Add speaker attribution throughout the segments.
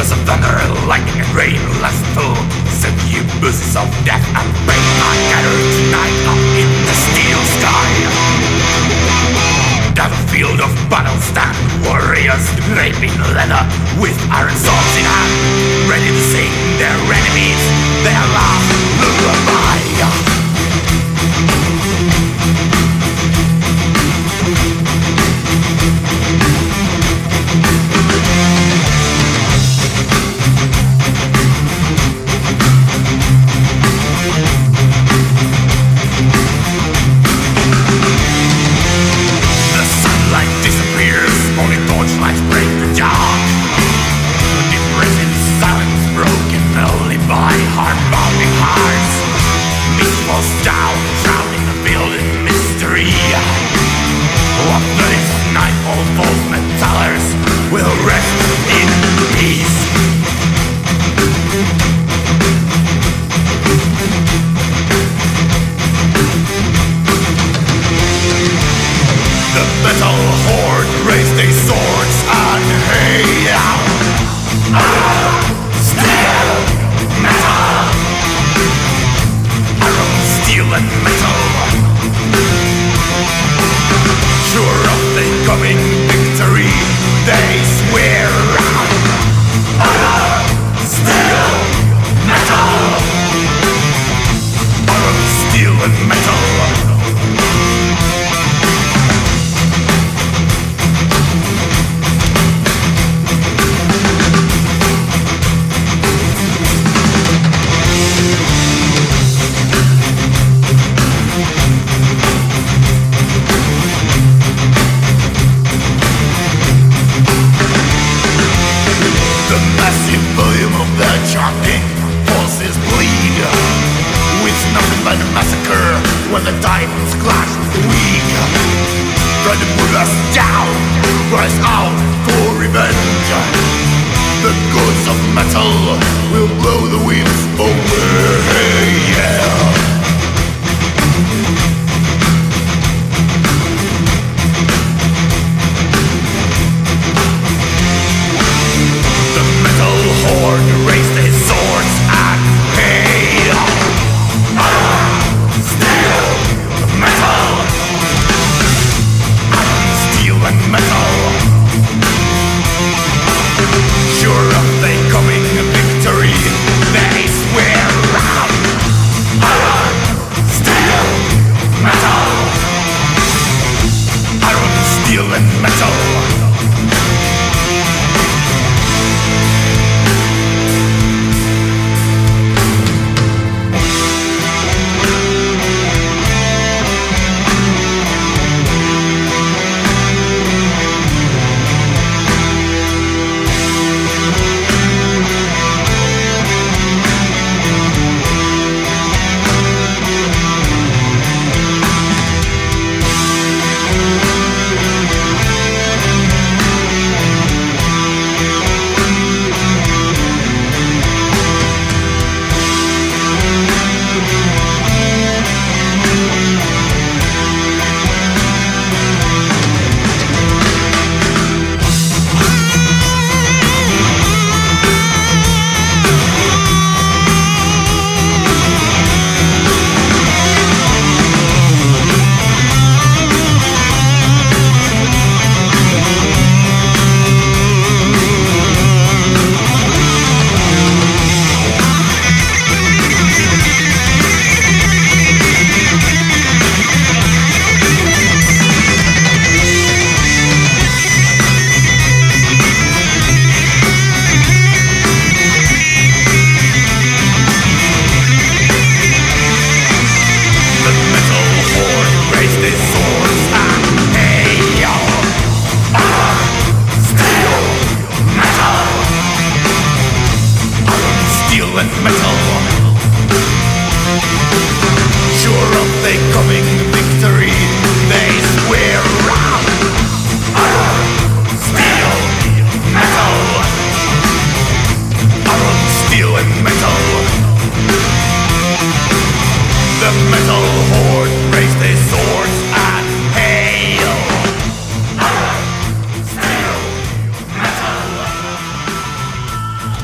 Speaker 1: of thunder, lightning and rain, lustful succubuses of death and pain are gathered tonight up in the steel sky. Battlefield of battle stand warriors draped in leather with iron swords in hand, ready to sing their enemies their last lullaby. Down, drowning the field in mystery. What this night all false metallers will rest in peace. The metal horde raised their swords and hail. Steel, metal, steel and metal, sure of the coming victory, they swear. Steel, metal, steel and metal. Forces bleed with nothing but a massacre when the diamonds clash with the weak. Try to put us down, cries out for revenge. The gods of metal will blow the winds away, yeah. Horde raised their swords and hail. Steel, metal, steel and metal. Sure of the coming victory, they swear. Steel, metal, iron, steel and metal.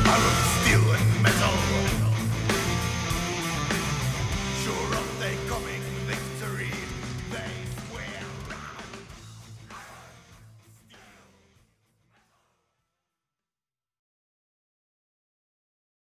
Speaker 1: Arabs